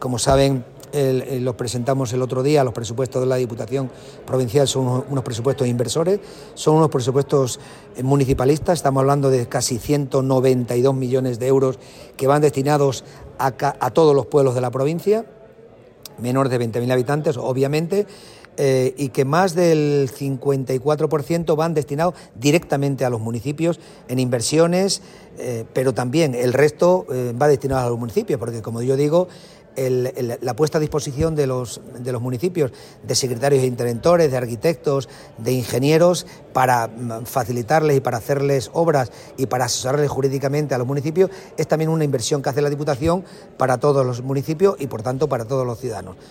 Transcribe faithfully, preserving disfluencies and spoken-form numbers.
como saben, el, el, los presentamos el otro día, los presupuestos de la Diputación Provincial son unos, unos presupuestos inversores, son unos presupuestos municipalistas, estamos hablando de casi ciento noventa y dos millones de euros que van destinados a, a todos los pueblos de la provincia, menores de veinte mil habitantes, obviamente, eh, y que más del cincuenta y cuatro por ciento van destinados directamente a los municipios en inversiones, eh, pero también el resto eh, va destinado a los municipios, porque como yo digo, El, el, la puesta a disposición de los, de los municipios, de secretarios e interventores, de arquitectos, de ingenieros, para facilitarles y para hacerles obras y para asesorarles jurídicamente a los municipios, es también una inversión que hace la Diputación para todos los municipios y, por tanto, para todos los ciudadanos.